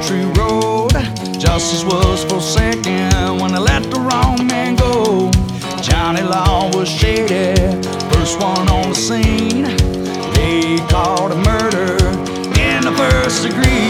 country road. Justice was forsaken when they let the wrong man go. Johnny Law was shady, first one on the scene. They called a murder in the first degree.